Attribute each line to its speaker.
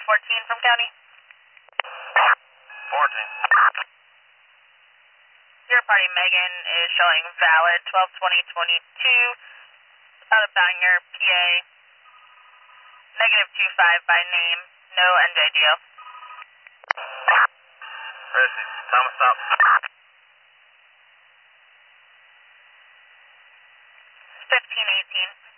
Speaker 1: 14 from county.
Speaker 2: 14.
Speaker 1: Your party Megan is showing valid 12/20/22 out of Bangor, PA. -25 by name, no NJDO.
Speaker 2: Mercy. Time to stop.
Speaker 1: 1518.